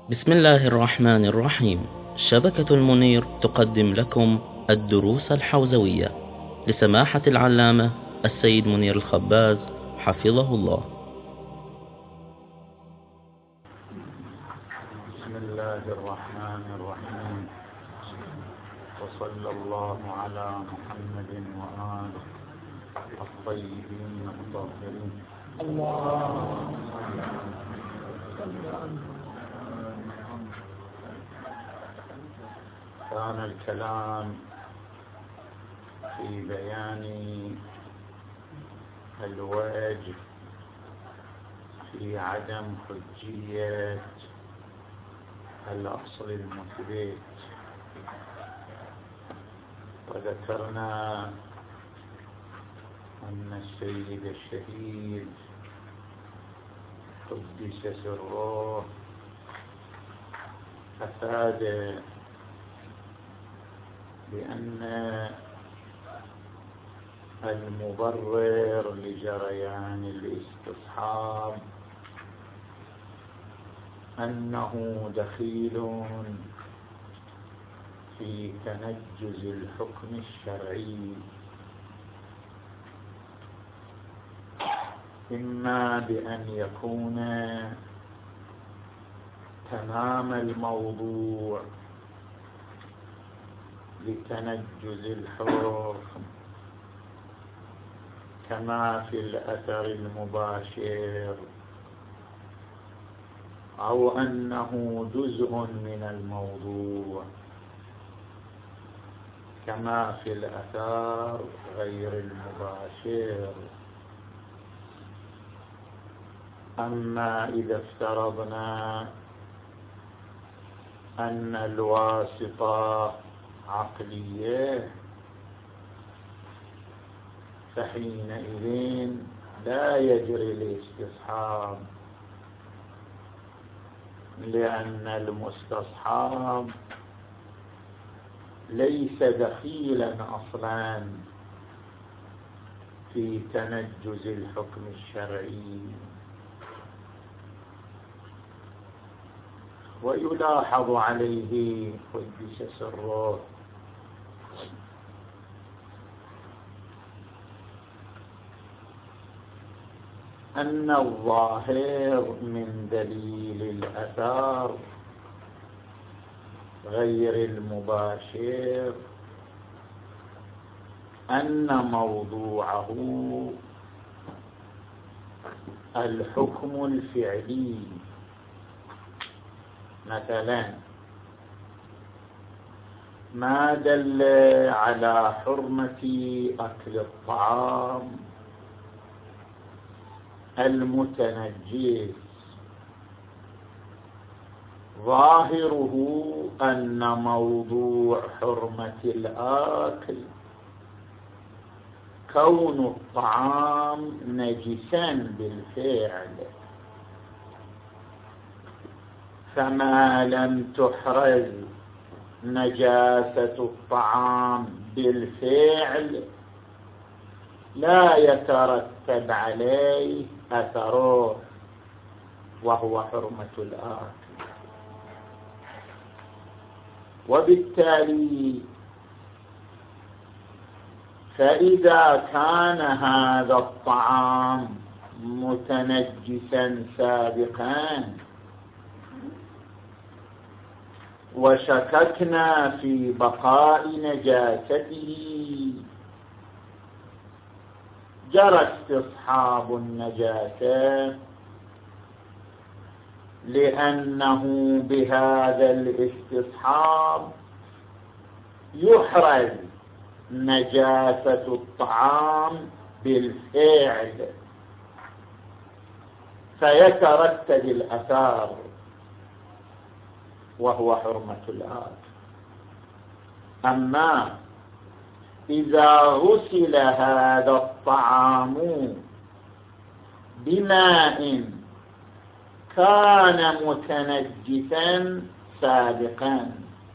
بسم الله الرحمن الرحيم. شبكة المنير تقدم لكم الدروس الحوزوية لسماحة العلامة السيد منير الخباز حفظه الله. بسم الله الرحمن الرحيم، وصلى الله على محمد وآله الطيبين الطاهرين. اللهم صل على كان الكلام في بيان الواجب في عدم حجية الأصل المثبت، وذكرنا أن السيد الشهيد قدس سره أفاد بأن المبرر لجريان الاستصحاب أنه دخيل في تنجز الحكم الشرعي، إما بأن يكون تمام الموضوع لتنجز الحكم كما في الأثر المباشر، أو أنه جزء من الموضوع كما في الأثر غير المباشر. أما إذا افترضنا أن الواسطة عقلية فحينئذ لا يجري الاستصحاب، لأن المستصحاب ليس دخيلا أصلا في تنجز الحكم الشرعي. ويلاحظ عليه قدس سره أن الظاهر من دليل الأثر غير المباشر أن موضوعه الحكم الفعلي. مثلا ما دل على حرمة أكل الطعام المتنجس ظاهره أن موضوع حرمة الأكل كون الطعام نجسا بالفعل، فما لم تحرز نجاسة الطعام بالفعل لا يترتب عليه أثره وهو حرمة الأكل. وبالتالي فإذا كان هذا الطعام متنجسا سابقا وشككنا في بقاء نجاسته جرى استصحاب النجاسة، لأنه بهذا الاستصحاب يحرز نجاسة الطعام بالفعل فيترتب الأثار وهو حرمة الأكل. أما إذا غسل هذا الطعام بماء كان متنجسا سابقا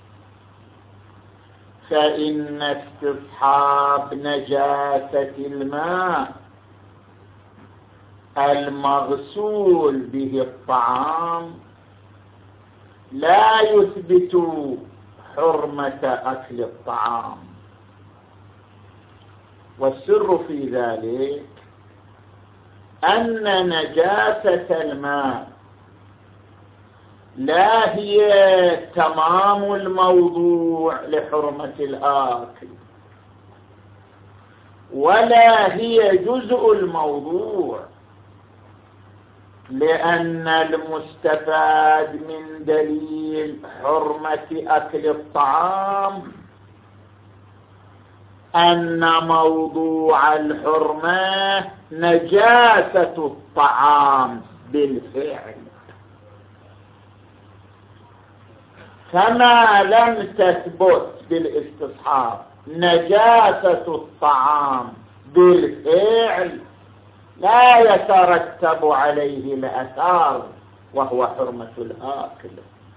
فإن استصحاب نجاسة الماء المغسول به الطعام لا يثبت حرمة أكل الطعام. والسر في ذلك أن نجاسة الماء لا هي تمام الموضوع لحرمة الآكل، ولا هي جزء الموضوع، لأن المستفاد من دليل حرمة أكل الطعام أن موضوع الحرمة نجاسة الطعام بالفعل، كما لم تثبت بالاستصحاب نجاسة الطعام بالفعل لا يترتب عليه الأثار وهو حرمة الآكل.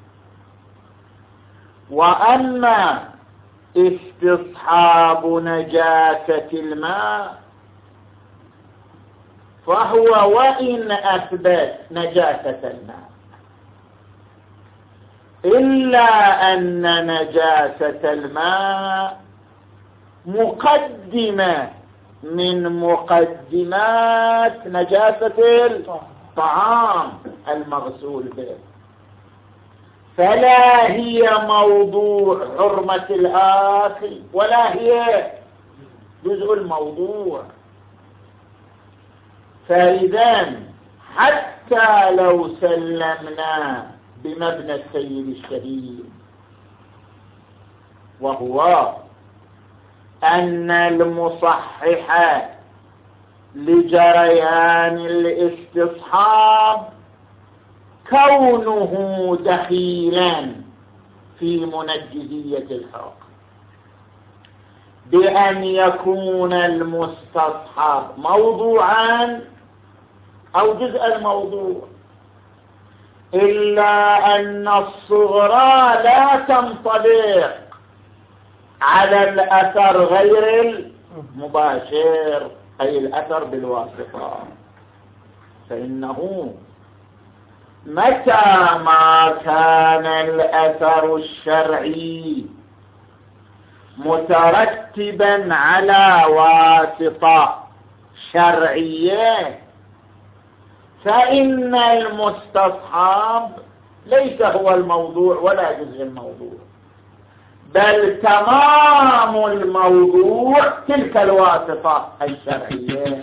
وأما استصحاب نجاسة الماء فهو وإن أثبت نجاسة الماء إلا أن نجاسة الماء مقدمة من مقدمات نجاسة الطعام المغسول به، فلا هي موضوع حرمة الآكل ولا هي جزء الموضوع. فإذا حتى لو سلمنا بمبنى السيد الشهيد، وهو أن المصحح لجريان الاستصحاب كونه دخيلا في منجزية الحكم، بأن يكون المستصحب موضوعا أو جزء الموضوع، إلا أن الصغرى لا تنطبق على الأثر غير المباشر، أي الأثر بالواسطة. فإنه متى ما كان الأثر الشرعي مترتبا على واسطة شرعية فإن المستصحاب ليس هو الموضوع ولا جزء الموضوع، بل تمام الموضوع تلك الواسطة الشرعية.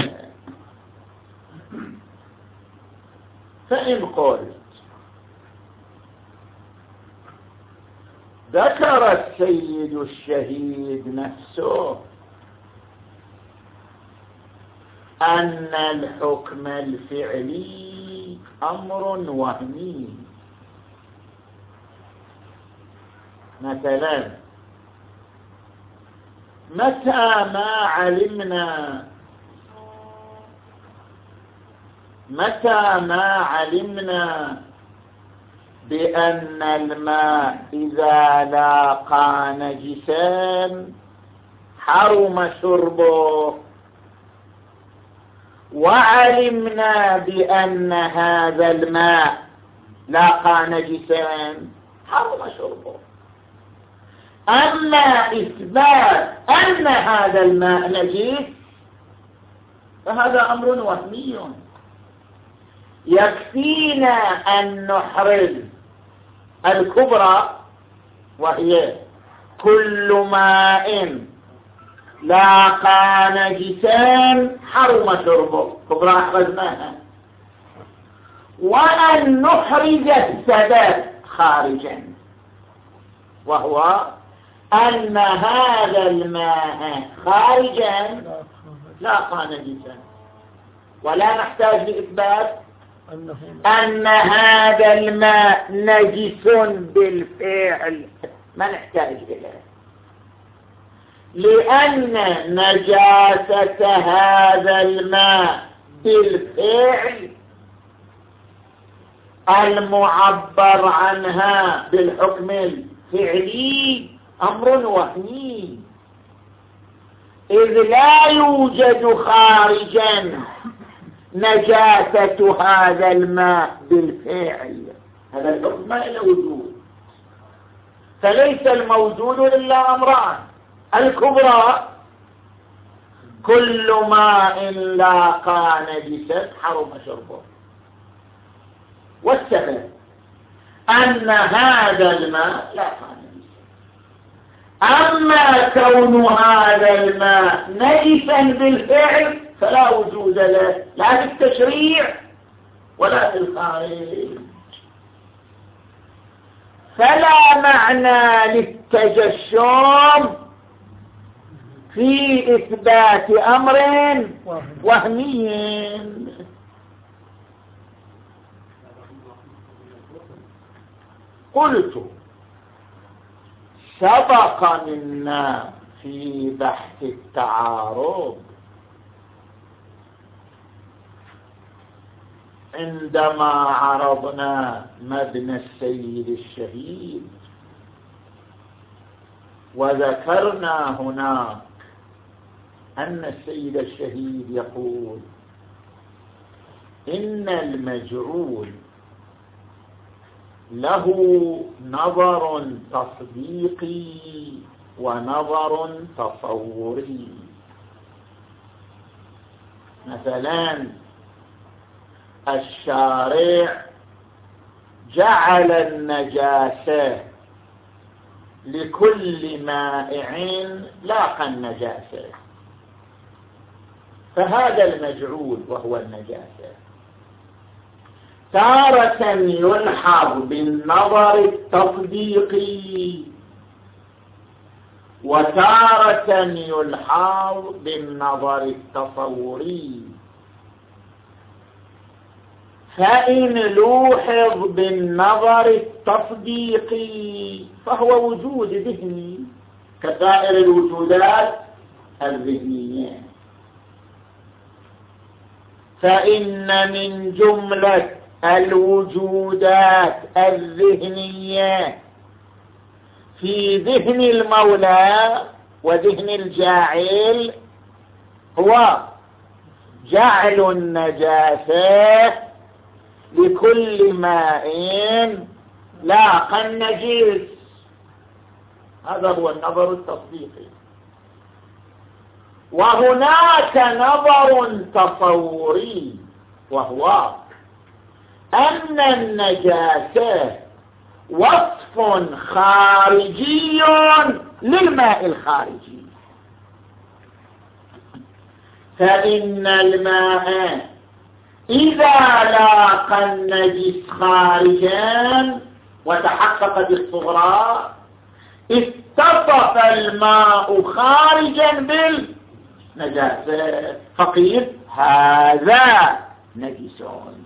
فإن قلت ذكر السيد الشهيد نفسه أن الحكم الفعلي أمر وهمي، مثلا متى ما علمنا بأن الماء إذا لاقى نجسا حرم شربه، وعلمنا بأن هذا الماء لاقى نجسا حرم شربه، أما إثبات أن هذا الماء نجس فهذا أمر وهمي. يكفينا أن نحرز الكبرى، وهي كل ماء لاقى نجسان حرم شربه، كبرى أحرزناها، وأن نحرز السبب خارجا، وهو أن هذا الماء خارجا لاقى نجسا، ولا نحتاج لإثبات أن هذا الماء نجس بالفعل، ما نحتاج إليه، لأن نجاسة هذا الماء بالفعل المعبر عنها بالحكم الفعلي أمر وهمي، إذ لا يوجد خارجا نجاسة هذا الماء بالفعل، هذا الحكم ما له وجود، فليس الموجود إلا أمران: الكبرى كل ماء لاقى نجسا حرم شربه، والسبب أن هذا الماء لاقى نجسا. أما كون هذا الماء نجسا بالفعل فلا وجود له لا في التشريع ولا في الخارج، فلا معنى للتجشم في إثبات أمر وهمي. قلت سبق منا في بحث التعارض عندما عرضنا مبنى السيد الشهيد، وذكرنا هناك أن السيد الشهيد يقول إن المجعول له نظر تصديقي ونظر تصوري. مثلا الشارع جعل النجاسة لكل مائع لاقى النجاسة، فهذا المجعول وهو النجاسة تارة يلحظ بالنظر التصديقي وتارة يلحظ بالنظر التصوري. فإن لوحظ بالنظر التصديقي فهو وجود ذهني كسائر الوجودات الذهنية، فإن من جملة الوجودات الذهنية في ذهن المولى وذهن الجاعل هو جعل النجاسة لكل ماء لاقى النجس. هذا هو النظر التصديقي. وهناك نظر تصوري، وهو أن النجاسة وصف خارجي للماء الخارجي، فإن الماء إذا لاقى النجس خارجا وتحققت الصغرى اتصف الماء خارجا بالنجاسة فقيل هذا نجس.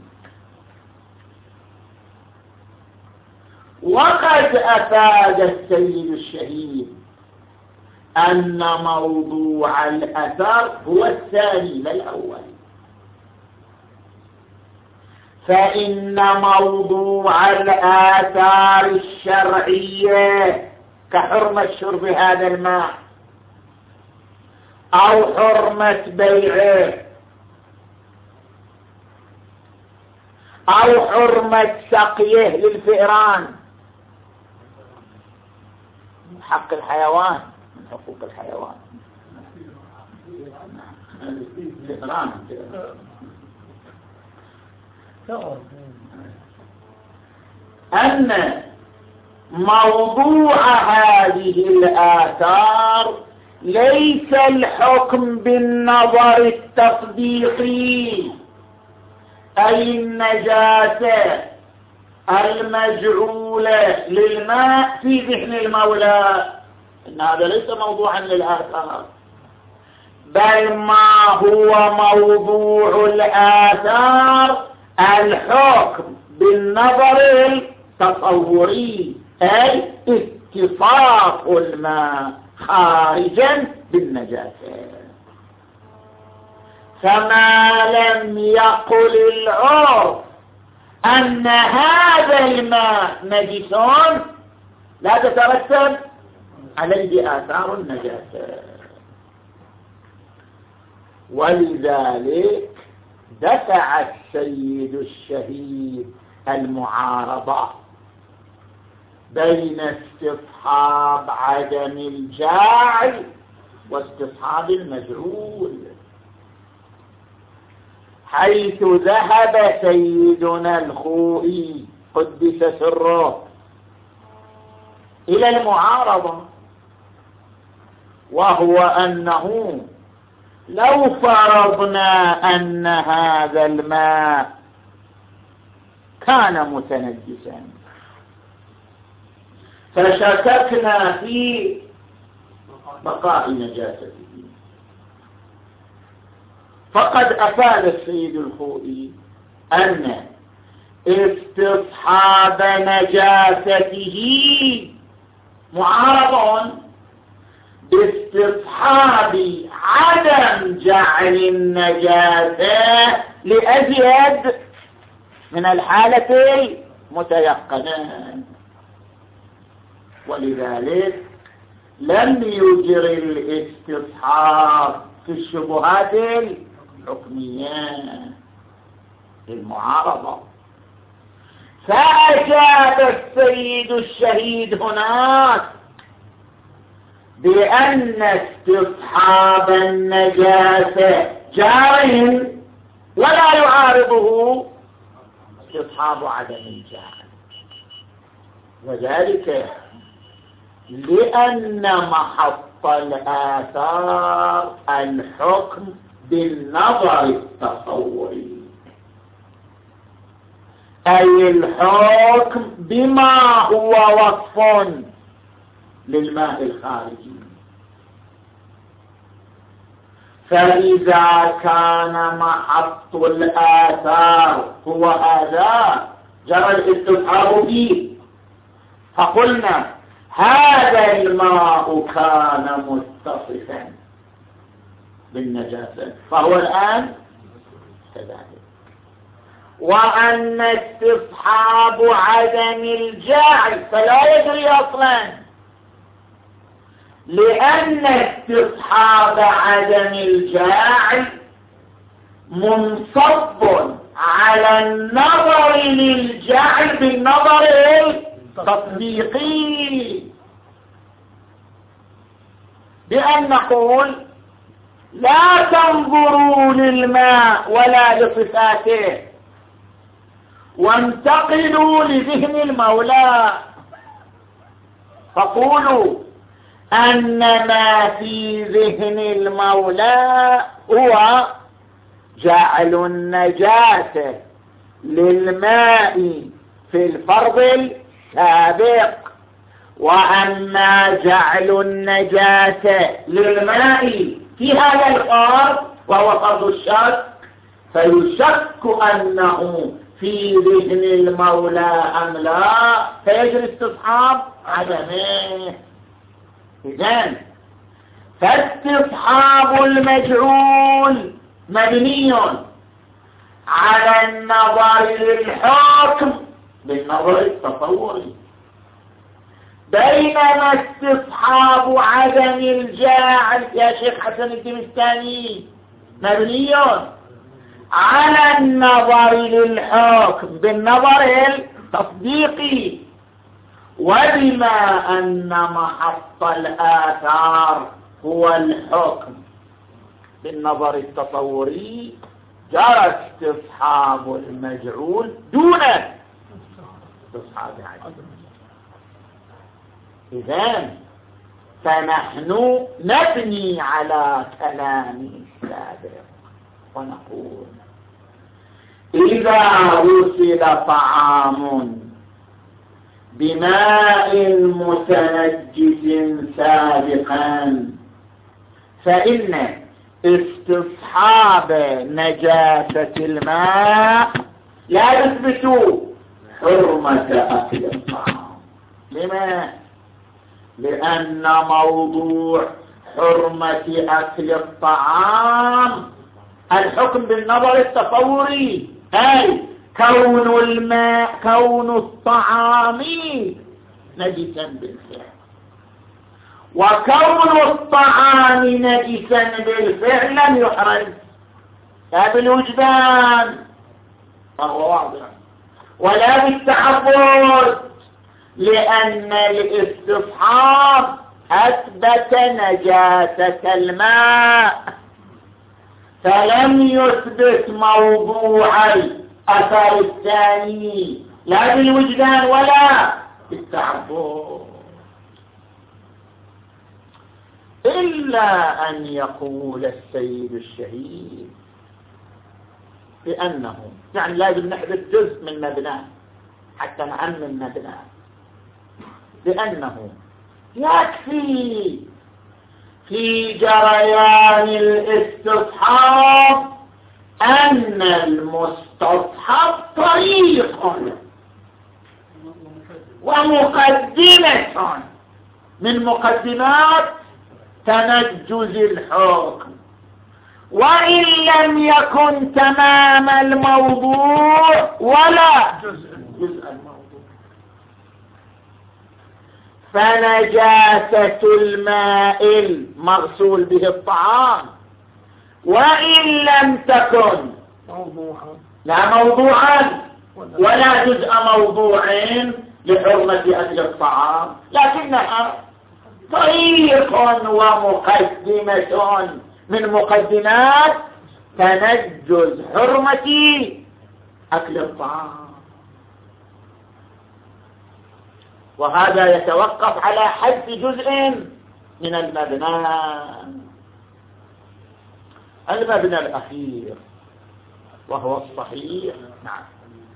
وقد أفاد السيد الشهيد أن موضوع الأثر هو الثاني لا الأول، فإن موضوع الآثار الشرعية كحرمة شرب هذا الماء أو حرمة بيعه أو حرمة سقيه للفئران، حق الحيوان من حقوق الحيوان، أن موضوع هذه الآثار ليس الحكم بالنظر التصديقي، أي النجاسة المجعولة للماء في ذهن المولى، إن هذا ليس موضوعا للآثار، بل ما هو موضوع الآثار الحكم بالنظر التصوري، أي اتصاف الماء خارجا بالنجاسة. فما لم يقل العرف أن هذا الماء نجس لا تترتب عليه آثار النجاسة. ولذلك دفع السيد الشهيد المعارضة بين استصحاب عدم الجاعل واستصحاب المجعول، حيث ذهب سيدنا الخوئي قدس سره إلى المعارضة، وهو أنه لو فرضنا أن هذا الماء كان متنجسا فشككنا في بقاء نجاسته، فقد أفاد السيد الخوئي أن استصحاب نجاسته معارض باستصحاب عدم جعل النجاسة لأزيد من الحالة المتيقنة، ولذلك لم يجر الاستصحاب في الشبهات الحكمية المعارضة. فأجاب السيد الشهيد هناك بأن استصحاب النجاسة جار ولا يعارضه استصحاب عدم الجار، وذلك لأن محط الآثار الحكم بالنظر التصوري، أي الحكم بما هو وصف للماء الخارجي. فإذا كان محط الآثار هو هذا جرى الاستصحاب فيه، فقلنا هذا الماء كان متصفا بالنجاسة فهو الآن كذلك. وأن استصحاب عدم الجاعل فلا يجري أصلا، لأن استصحاب عدم الجاعل منصب على النظر للجاعل بالنظر التطبيقي، بأن نقول لا تنظروا للماء ولا لصفاته وانتقلوا لذهن المولى، فقولوا أن ما في ذهن المولى هو جعل النجاسة للماء في الفرض السابق، وأما جعل النجاسة للماء في هذا الفرض وهو فرض الشك فيشك أنه في ذهن المولى أم لا، فيجري استصحاب عدمه. إذن فاستصحاب المجعول مبني على النظر للحكم بالنظر التصوري، بينما استصحاب عدم الجاعل يا شيخ حسن الدمستاني مبني على النظر للحكم بالنظر التصديقي، وبما أن محط الآثار هو الحكم بالنظر التصوري جرى استصحاب المجعول دون استصحاب عدم. إذن فنحن نبني على كلام السابق ونقول إذا غسل طعام بماء متنجس سابقا فإن استصحاب نجاسة الماء لا يثبت حرمة أكل الطعام. لما؟ لأن موضوع حرمة أكل الطعام الحكم بالنظر التصوري، أي كون الماء كون الطعام نجسا بالفعل، وكون الطعام نجسا بالفعل لم يحرز لا بالوجدان فهو واضح ولا بالتعبد لأن الاستصحاب أثبت نجاسة الماء، فلم يثبت موضوع الأثر الثاني لا بالوجدان ولا بالتعبد، إلا أن يقول السيد الشهيد بأنه يعني لازم نحذف جزء من مبناه حتى نعمم مبناه، بأنه يكفي في جريان الاستصحاب أن المستصحب طريق ومقدمة من مقدمات تنجز الحكم، وإن لم يكن تمام الموضوع ولا جزء الموضوع. فنجاسة الماء المغسول به الطعام وإن لم تكن لا موضوعا ولا جزء موضوع لحرمة أكل الطعام، لكنها طريق ومقدمة من مقدمات تنجز حرمة أكل الطعام، وهذا يتوقف على حذف جزء من المبنى الأخير وهو الصحيح. نعم.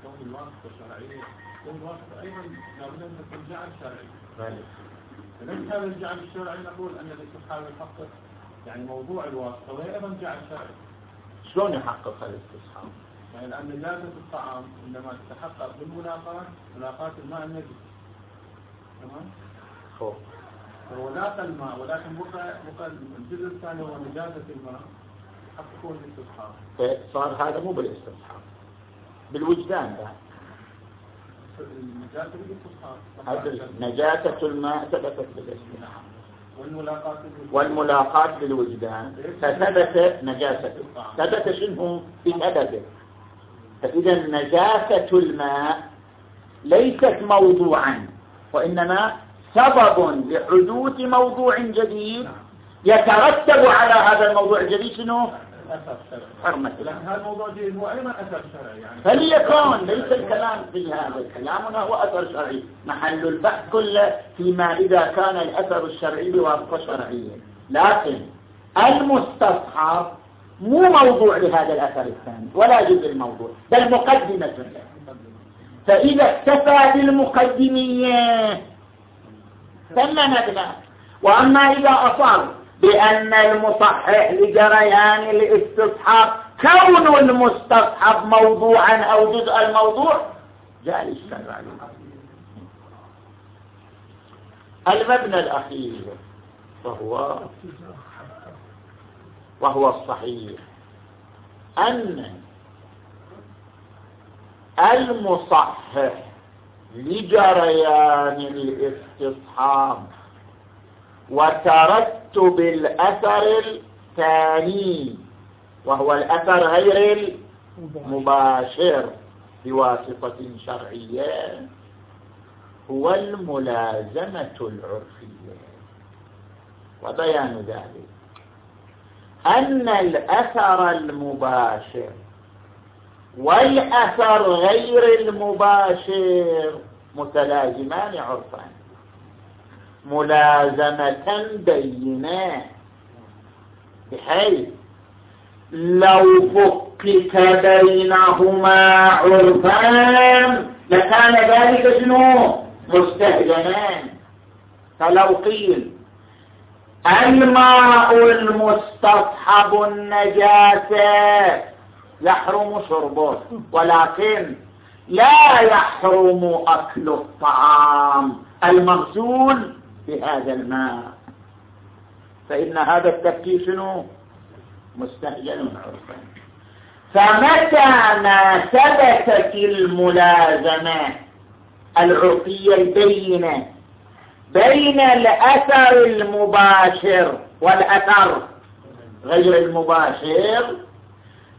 فليس هذا الجعل الشرعي نقول أن الاستصحاب يحقق يعني موضوع الواسطة وهي أيضا جعل شرعي. شلون يحقق الاستصحاب؟ يعني لأن نجاسة الطعام عندما تتحقق ملاقاة الماء النجس، تمام؟ هو لاقى الماء ولكن بقى الجزء الثاني هو نجاسة الماء يحققون الاستصحاب. صار هذا مو بالاستصحاب، بالوجدان ده. نجاسة الماء ثبتت بالاسم والملاقاة بالوجدان فثبت نجاسة، ثبت شنو بسببه. فإذا نجاسة الماء ليست موضوعا وإنما سبب لحدوث موضوع جديد يترتب على هذا الموضوع الجديد شنو؟ حرمة. هذا الموضوع جديد هو أيضا أثر شرعي يعني. فليكن ليس الكلام في هذا، الكلام هو أثر شرعي، محل البحث كله فيما إذا كان الأثر الشرعي بواسطة شرعية، لكن المستصحب مو موضوع لهذا الأثر الثاني ولا جزء الموضوع بل مقدمة له، فإذا اكتفى بالمقدمية ثم نبنى. وأما إذا أصر بأن المصحح لجريان الاستصحاب كون المستصحب موضوعا أو جزء الموضوع جاء الإشكال عليه. المبنى الأخير وهو الصحيح أن المصحح لجريان الاستصحاب وترتب الأثر الثاني وهو الأثر غير المباشر بواسطة شرعية هو الملازمة العرفية. وبيان ذلك أن الأثر المباشر والأثر غير المباشر متلازمان عرفا ملازمة بينة، بحيث لو فكك بينهما عرفان لكان ذلك شنو؟ مستهجنان. فلو قيل الماء المستصحب النجاسة يحرم شربه ولكن لا يحرم أكل الطعام المغسول بهذا الماء، فإن هذا التفكير شنو؟ مستهجن عرفا. فمتى ما ثبتت الملازمة العرفية البينة بين الأثر المباشر والأثر غير المباشر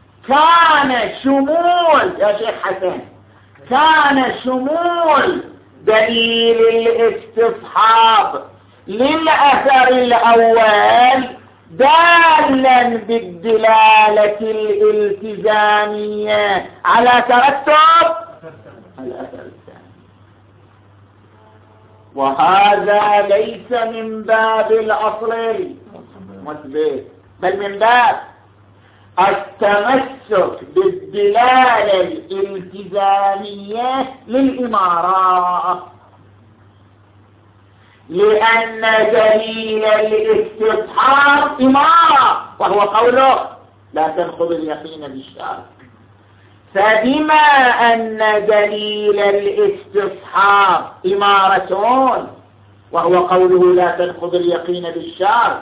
كان شمول يا شيخ حسن، كان شمول دليل الاستصحاب للأثر الأول دالا بالدلالة الالتزامية على ترتب الأثر الثاني، وهذا ليس من باب الأصل المثبت، بل من باب التمسك بالدلالة الالتزامية للإمارة، لأن دليل الاستصحاب إمارة، وهو قوله لا تنقض اليقين بالشرط. فبما أن دليل الاستصحاب إمارة وهو قوله لا تنقض اليقين بالشرط،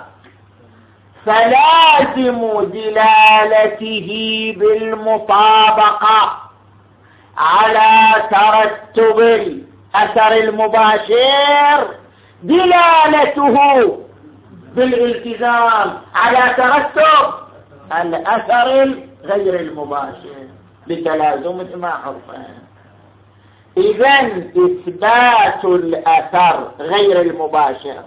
فلازم دلالته بالمطابقة على ترتب الأثر المباشر دلالته بالالتزام على ترتب الأثر غير المباشر بتلازمهما حرفين. إذن إثبات الأثر غير المباشر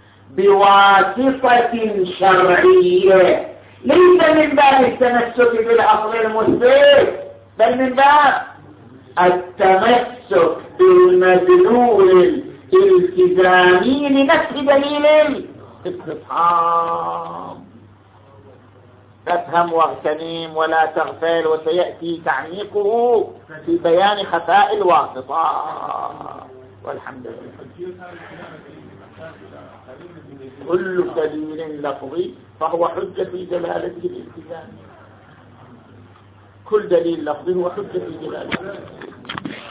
بواسطة شرعية ليس من باب التمسك بالأصل المثبت، بل من باب التمسك بالمدلول الالتزامي لنفس دليل الاستصحاب. تفهم واغتنم ولا تغفل، وسيأتي تعميقه في بيان خفاء الواسطة. والحمد لله. كل دليل لفظي فهو حجة في دلالته الالتزامية، كل دليل لفظي هو حجة في دلالته.